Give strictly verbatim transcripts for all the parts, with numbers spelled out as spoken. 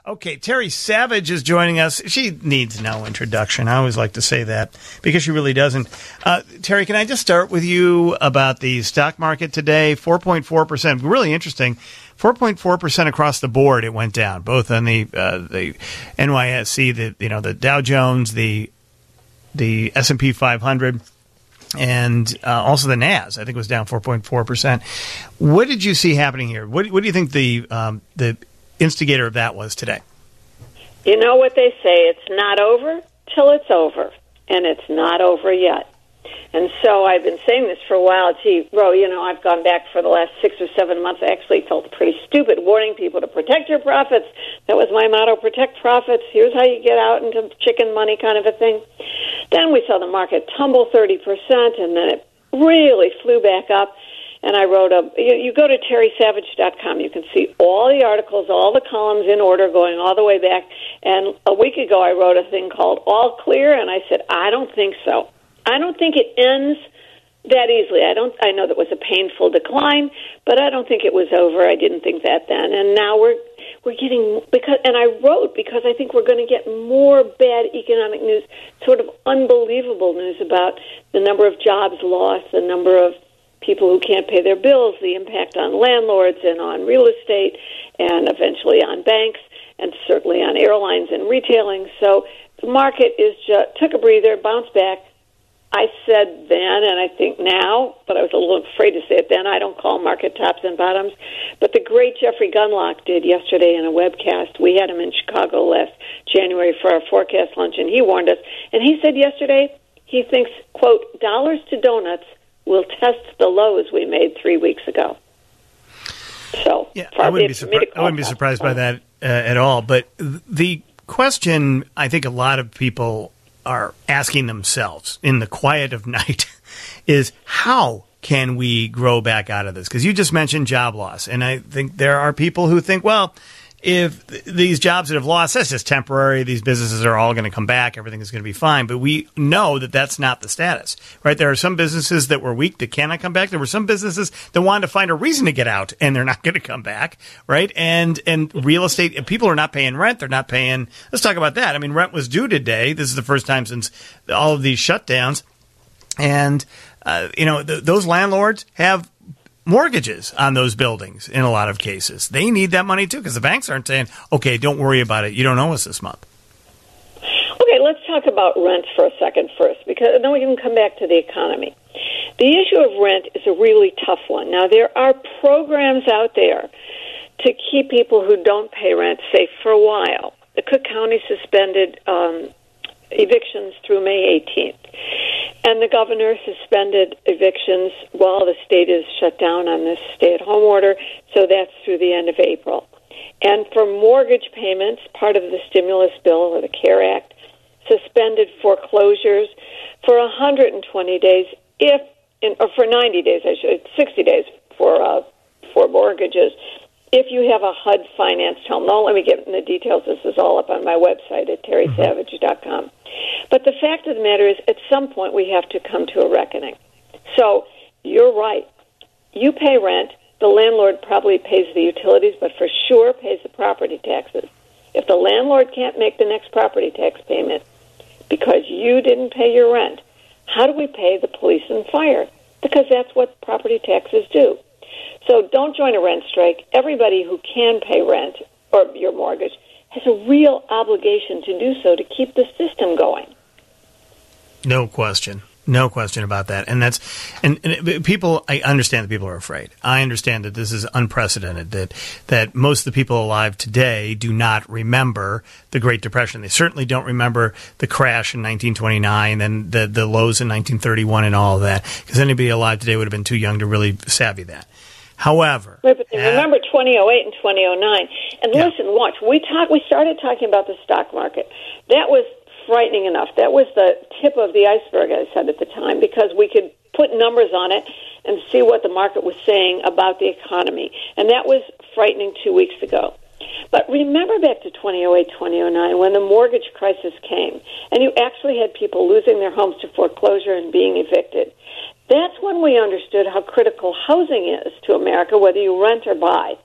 Okay, Terry Savage is joining us. She needs no introduction. I always like to say that because she really doesn't. Uh, Terry, can I just start with you about the stock market today? four point four percent. Really interesting. four point four percent across the board it went down, both on the uh, the N Y S E, the you know the Dow Jones, the the S and P five hundred, and uh, also the Nas. I think was down four point four percent. What did you see happening here? What, what do you think the um, the instigator of that was today? You know what they say, it's not over till it's over, and it's not over yet. And so I've been saying this for a while. Gee, Ro, you know, I've gone back for the last six or seven months. I actually felt pretty stupid warning people to protect your profits. That was my motto, protect profits. Here's how you get out into chicken money kind of a thing. Then we saw the market tumble thirty percent, and then it really flew back up. And I wrote a, you, you go to terry savage dot com. You can see all the articles, all the columns in order going all the way back. And a week ago I wrote a thing called All Clear, and I said, I don't think so. I don't think it ends that easily. I don't. I know that was a painful decline, but I don't think it was over. I didn't think that then. And now we're we're getting, because, and I wrote because I think we're going to get more bad economic news, sort of unbelievable news about the number of jobs lost, the number of people who can't pay their bills, the impact on landlords and on real estate, and eventually on banks, and certainly on airlines and retailing. So the market is just took a breather, bounced back. I said then, and I think now, but I was a little afraid to say it then, I don't call market tops and bottoms. But the great Jeffrey Gundlach did yesterday in a webcast. We had him in Chicago last January for our forecast lunch, and he warned us. And he said yesterday he thinks, quote, dollars to donuts will test the lows we made three weeks ago. So yeah, I wouldn't be, surpri- I wouldn't be surprised by that uh, at all. But the question I think a lot of people are asking themselves in the quiet of night is how can we grow back out of this? Because you just mentioned job loss. And I think there are people who think, well, if th- these jobs that have lost, that's just temporary. These businesses are all going to come back. Everything is going to be fine. But we know that that's not the status, right? There are some businesses that were weak that cannot come back. There were some businesses that wanted to find a reason to get out, and they're not going to come back, right? And and real estate, people are not paying rent. They're not paying. Let's talk about that. I mean, rent was due today. This is the first time since all of these shutdowns. And, uh, you know, th- those landlords have mortgages on those buildings in a lot of cases. They need that money too, because the banks aren't saying, okay, don't worry about it. You don't owe us this month. Okay, let's talk about rent for a second first, because then we can come back to the economy. The issue of rent is a really tough one. Now, there are programs out there to keep people who don't pay rent safe for a while. The Cook County suspended um, evictions through May eighteenth. And the governor suspended evictions while the state is shut down on this stay-at-home order, so that's through the end of April. And for mortgage payments, part of the stimulus bill or the CARE Act suspended foreclosures for one hundred twenty days, if in, or for ninety days, I should, sixty days for uh, for mortgages, if you have a H U D-financed home. Now, let me get in the details. This is all up on my website at terry savage dot com. But the fact of the matter is, at some point, we have to come to a reckoning. So you're right. You pay rent. The landlord probably pays the utilities, but for sure pays the property taxes. If the landlord can't make the next property tax payment because you didn't pay your rent, how do we pay the police and fire? Because that's what property taxes do. So don't join a rent strike. Everybody who can pay rent or your mortgage has a real obligation to do so to keep the system going. No question. No question about that. And that's, and, and people, I understand that people are afraid. I understand that this is unprecedented, that, that most of the people alive today do not remember the Great Depression. They certainly don't remember the crash in nineteen twenty-nine and the, the lows in nineteen thirty-one and all of that, because anybody alive today would have been too young to really savvy that. However, right, but they remember twenty oh eight and twenty oh nine. And yeah. listen, watch. We talk. We started talking about the stock market. That was frightening enough. That was the tip of the iceberg, I said at the time, because we could put numbers on it and see what the market was saying about the economy. And that was frightening two weeks ago. But remember back to twenty oh eight, twenty oh nine, when the mortgage crisis came, and you actually had people losing their homes to foreclosure and being evicted. That's when we understood how critical housing is to America, whether you rent or buy.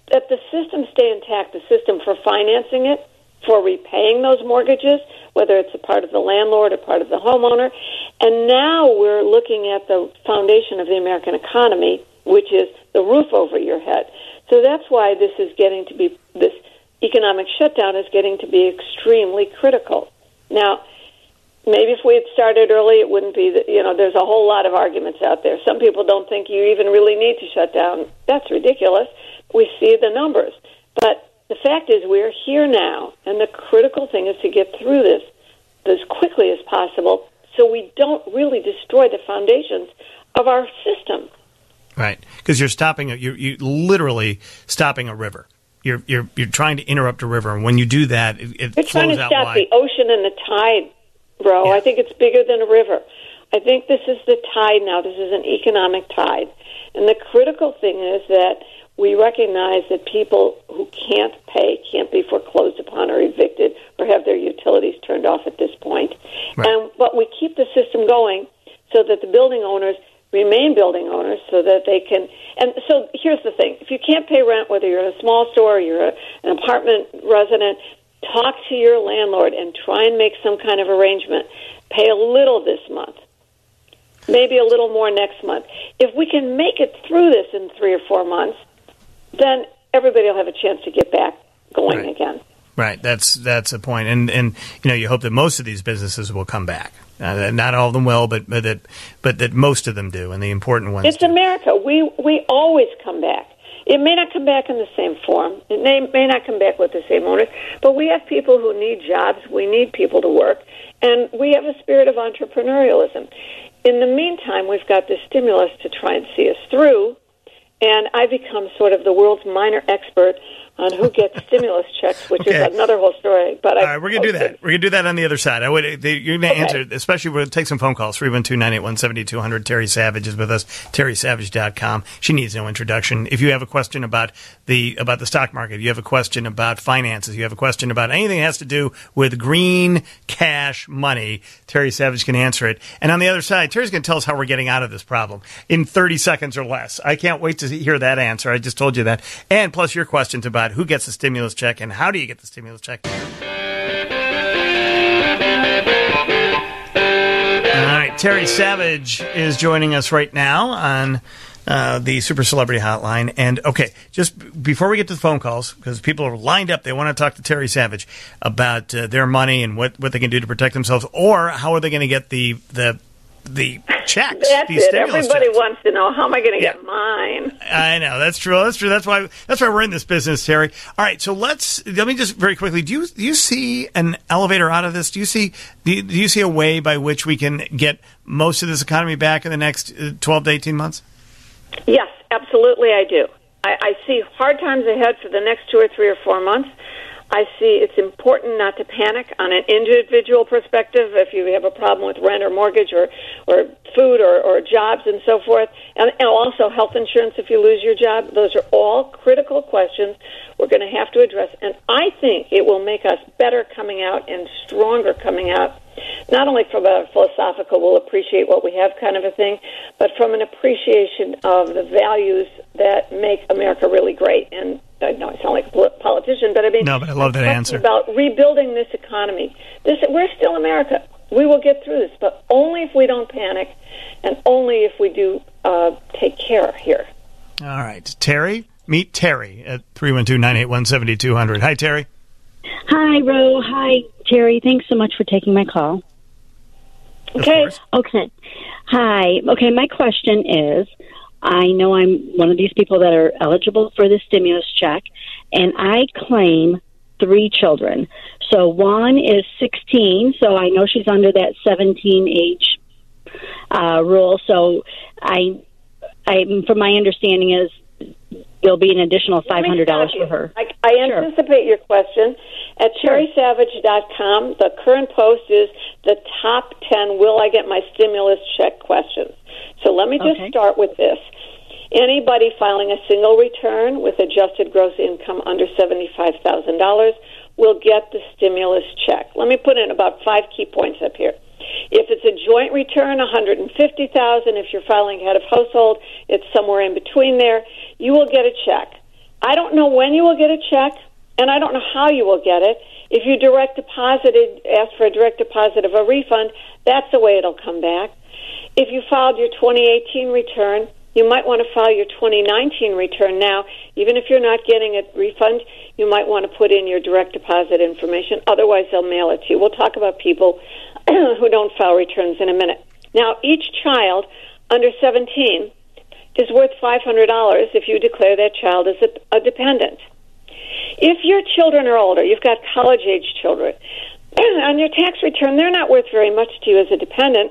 that the system stay intact, the system for financing it, for repaying those mortgages, whether it's a part of the landlord or part of the homeowner. And now we're looking at the foundation of the American economy, which is the roof over your head. So that's why this is getting to be, this economic shutdown is getting to be extremely critical. Now, maybe if we had started early, it wouldn't be, that, you know, there's a whole lot of arguments out there. Some people don't think you even really need to shut down. That's ridiculous. We see the numbers. But the fact is we're here now, and the critical thing is to get through this as quickly as possible so we don't really destroy the foundations of our system. Right, because you're stopping, you're, you're literally stopping a river. You're you're you're trying to interrupt a river, and when you do that, it, it You're trying flows to out stop wide. the ocean and the tide, bro. Yeah. I think it's bigger than a river. I think this is the tide now. This is an economic tide. And the critical thing is that we recognize that people who can't pay can't be foreclosed upon or evicted or have their utilities turned off at this point. Right. And but we keep the system going so that the building owners remain building owners so that they can. And so here's the thing. If you can't pay rent, whether you're in a small store or you're a, an apartment resident, talk to your landlord and try and make some kind of arrangement. Pay a little this month, maybe a little more next month. If we can make it through this in three or four months, then everybody will have a chance to get back going Right. again. Right, that's that's a point, and and you know you hope that most of these businesses will come back. Uh, not all of them will, but but that but that most of them do, and the important ones. It's do. America. We we always come back. It may not come back in the same form. It may, may not come back with the same owners, but we have people who need jobs. We need people to work, and we have a spirit of entrepreneurialism. In the meantime, we've got this stimulus to try and see us through, and I become sort of the world's minor expert on who gets stimulus checks, which Okay. is another whole story. But All I right, we're gonna do that. We're gonna do that on the other side. I would. They, you're gonna Okay. answer, especially we'll take some phone calls. three one two, nine eight one, seven two zero zero. Terry Savage is with us. terry savage dot com. She needs no introduction. If you have a question about the about the stock market, you have a question about finances, you have a question about anything that has to do with green cash money, Terry Savage can answer it. And on the other side, Terry's gonna tell us how we're getting out of this problem in thirty seconds or less. I can't wait to hear that answer. I just told you that. And plus your questions about who gets the stimulus check and how do you get the stimulus check. All right, Terry Savage is joining us right now on uh, the Super Celebrity Hotline. And, okay, just b- before we get to the phone calls, because people are lined up, they want to talk to Terry Savage about uh, their money and what, what they can do to protect themselves, or how are they going to get the the the checks, That's these it. stimulus Everybody checks. wants to know, how am I going to Yeah. get mine? I know, that's true. That's true. That's why that's why we're in this business, Terry. All right, so let's let me just very quickly. Do you do you see an elevator out of this? Do you see do you, do you see a way by which we can get most of this economy back in the next uh, twelve to eighteen months? Yes, absolutely I do. I, I see hard times ahead for the next two or three or four months. I see it's important not to panic on an individual perspective if you have a problem with rent or mortgage or, or food or, or jobs and so forth, and, and also health insurance if you lose your job. Those are all critical questions we're going to have to address, and I think it will make us better coming out and stronger coming out, not only from a philosophical, we'll appreciate what we have kind of a thing, but from an appreciation of the values that make America really great. And I know I sound like a politician, but I mean, No, but I love that I'm answer. about rebuilding this economy. This, we're still America. We will get through this, but only if we don't panic, and only if we do uh, take care here. All right, Terry, meet Terry at three one two, nine eight one, seven two zero zero. Hi, Terry. Hi, Ro. Hi, Terry. Thanks so much for taking my call. Okay. Of course. Okay. Hi. Okay, my question is, I know I'm one of these people that are eligible for the stimulus check, and I claim three children. So one is sixteen, so I know she's under that seventeen age uh, rule. So I, I, from my understanding is there'll be an additional five hundred dollars for her. I, I Sure. anticipate your question. At terry savage dot com, the current post is the top ten will I get my stimulus check questions. So let me just Okay. start with this. Anybody filing a single return with adjusted gross income under seventy-five thousand dollars will get the stimulus check. Let me put in about five key points up here. If it's a joint return, one hundred fifty thousand dollars. If you're filing head of household, it's somewhere in between there. You will get a check. I don't know when you will get a check, and I don't know how you will get it. If you direct deposited, ask for a direct deposit of a refund, that's the way it'll come back. If you filed your twenty eighteen return, you might want to file your twenty nineteen return now. Even if you're not getting a refund, you might want to put in your direct deposit information. Otherwise, they'll mail it to you. We'll talk about people who don't file returns in a minute. Now, each child under seventeen is worth five hundred dollars if you declare that child as a, a dependent. If your children are older, you've got college-age children, on your tax return, they're not worth very much to you as a dependent.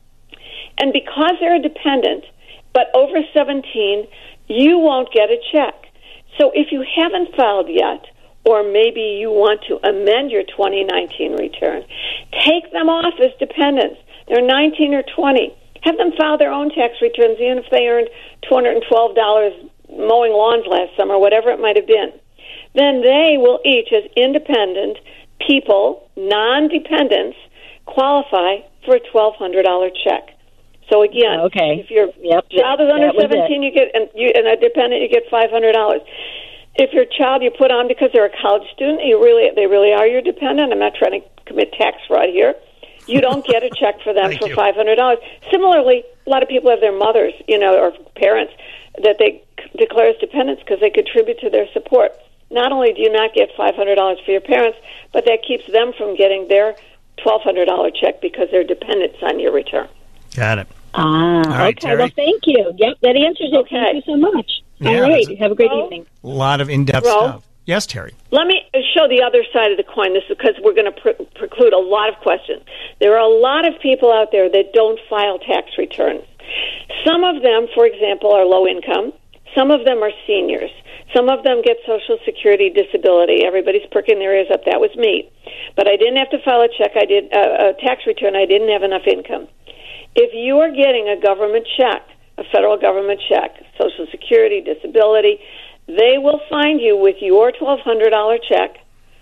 And because they're a dependent, but over seventeen, you won't get a check. So if you haven't filed yet, or maybe you want to amend your twenty nineteen return, take them off as dependents. They're nineteen or twenty. Have them file their own tax returns, even if they earned two hundred twelve dollars mowing lawns last summer, whatever it might have been. Then they will each, as independent people, non-dependents, qualify for a twelve hundred dollars check. So again, okay. if your yep, child is under seventeen, you get, and, you, and a dependent, you get five hundred dollars. If your child you put on because they're a college student, you really, they really are your dependent. I'm not trying to commit tax fraud here. You don't get a check for them for five hundred dollars. Similarly, a lot of people have their mothers, you know, or parents that they c- declare as dependents because they contribute to their support. Not only do you not get five hundred dollars for your parents, but that keeps them from getting their twelve hundred dollars check because they're dependents on your return. Got it. Ah, right, okay. Terry. Well, thank you. Yep, that answers it. Okay. Thank you so much. Yeah, All right. a- Have a great Well, evening. A lot of in-depth Ro? stuff. Yes, Terry. Let me show the other side of the coin. This is because we're going to pre- preclude a lot of questions. There are a lot of people out there that don't file tax returns. Some of them, for example, are low income. Some of them are seniors. Some of them get Social Security disability. Everybody's perking their ears up. That was me. But I didn't have to file a check. I did uh, a tax return. I didn't have enough income. If you are getting a government check, a federal government check, Social Security, disability, they will find you with your twelve hundred dollars check,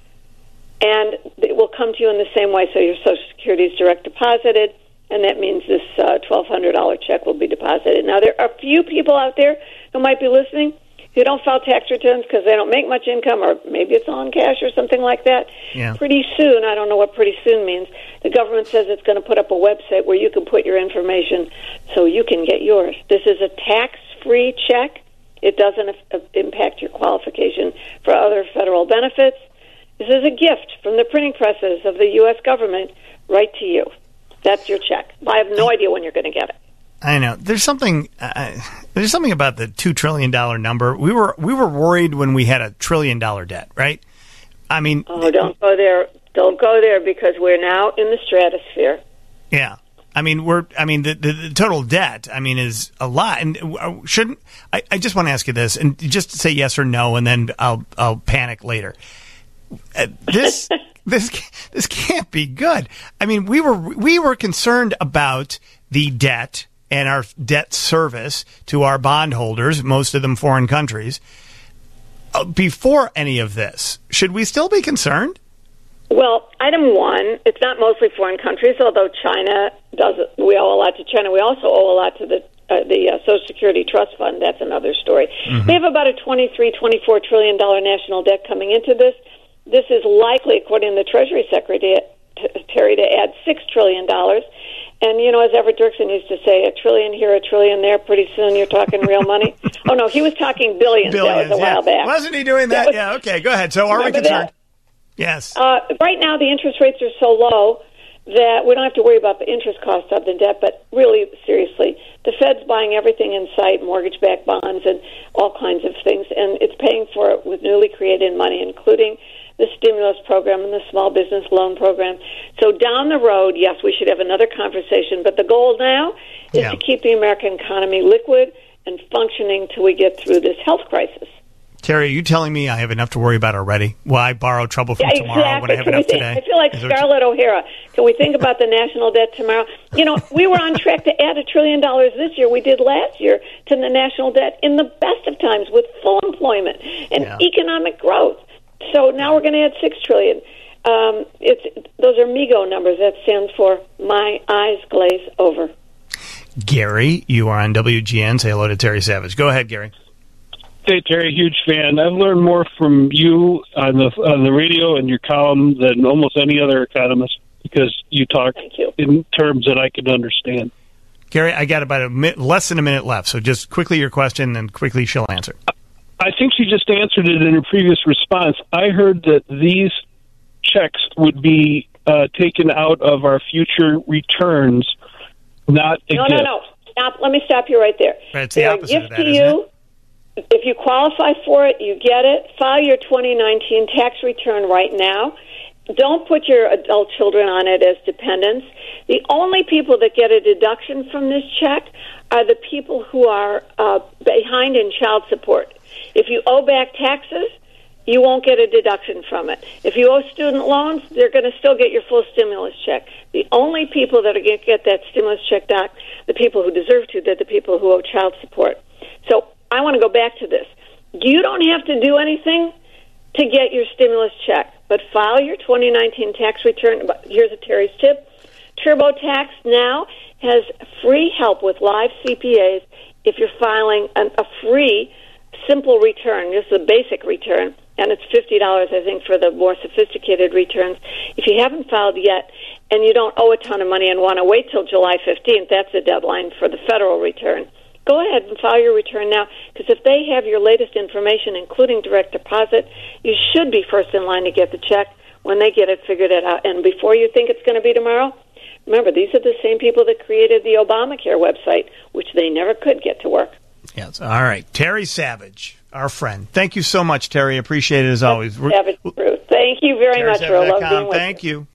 and it will come to you in the same way. So your Social Security is direct deposited, and that means this uh, twelve hundred dollars check will be deposited. Now, there are a few people out there who might be listening who don't file tax returns because they don't make much income, or maybe it's all in cash or something like that. Yeah. Pretty soon, I don't know what pretty soon means, the government says it's going to put up a website where you can put your information so you can get yours. This is a tax-free check. It doesn't uh, impact your qualification for other federal benefits. This is a gift from the printing presses of the U S government right to you. That's your check. I have no idea when you're going to get it. I know. There's something. Uh, there's something about the two trillion dollar number. We were we were worried when we had a trillion dollar debt, right? I mean, Oh, don't go there. Don't go there because we're now in the stratosphere. yeah. I mean, we're. I mean, the, the, the total debt. I mean, is a lot. And shouldn't I? I just want to ask you this, and just say yes or no, and then I'll I'll panic later. Uh, this this this can't be good. I mean, we were we were concerned about the debt and our debt service to our bondholders, most of them foreign countries, uh, before any of this. Should we still be concerned? Well, item one, it's not mostly foreign countries, although China does. We owe a lot to China. We also owe a lot to the uh, the uh, Social Security Trust Fund. That's another story. Mm-hmm. We have about a twenty-three, twenty-four trillion dollar national debt coming into this. This is likely, according to the Treasury Secretary, to add six trillion dollars. And, you know, as Everett Dirksen used to say, a trillion here, a trillion there, pretty soon you're talking real money. Oh, no, he was talking billions. Billions, that was a yeah. while back. Wasn't he doing that? that was, yeah, okay, go ahead. So are we concerned? That? Yes. Uh, right now, the interest rates are so low that we don't have to worry about the interest cost of the debt, but really, seriously, the Fed's buying everything in sight, mortgage-backed bonds and all kinds of things, and it's paying for it with newly created money, including the stimulus program and the small business loan program. So down the road, yes, we should have another conversation, but the goal now is yeah. to keep the American economy liquid and functioning till we get through this health crisis. Terry, are you telling me I have enough to worry about already? Why borrow trouble from yeah, tomorrow exactly. when I have Can enough we think, today? I feel like Is Scarlett O'Hara. Can we think about the national debt tomorrow? You know, we were on track to add a trillion dollars this year. We did last year to the national debt in the best of times with full employment and yeah. economic growth. So now we're going to add six trillion. Um, it's those are M I G O numbers. That stands for My Eyes Glaze Over. Gary, you are on W G N. Say hello to Terry Savage. Go ahead, Gary. say, Terry, huge fan. I've learned more from you on the on the radio and your column than almost any other economist because you talk you. in terms that I can understand. Gary, I got about a mi- less than a minute left, so just quickly your question, and quickly she'll answer. I think she just answered it in her previous response. I heard that these checks would be uh, taken out of our future returns, not a no, gift. no, no. Stop. Let me stop you right there. Right, it's the They're a opposite gift of that, to isn't you. it? If you qualify for it, you get it. File your twenty nineteen tax return right now. Don't put your adult children on it as dependents. The only people that get a deduction from this check are the people who are uh, behind in child support. If you owe back taxes, you won't get a deduction from it. If you owe student loans, they're going to still get your full stimulus check. The only people that are going to get that stimulus check, Doc, the people who deserve to, they're the people who owe child support. So I want to go back to this. You don't have to do anything to get your stimulus check, but file your twenty nineteen tax return. Here's a Terry's tip. TurboTax now has free help with live C P As if you're filing an, a free simple return, just the basic return, and it's fifty dollars, I think, for the more sophisticated returns. If you haven't filed yet and you don't owe a ton of money and want to wait till July fifteenth, that's the deadline for the federal return. Go ahead and file your return now, because if they have your latest information, including direct deposit, you should be first in line to get the check when they get it figured it out. And before you think it's going to be tomorrow, remember, these are the same people that created the Obamacare website, which they never could get to work. Yes. All right. Terry Savage, our friend. Thank you so much, Terry. Appreciate it as always. Savage Fruit. Thank you very Terry much, Ro. Love being with Thank you. you.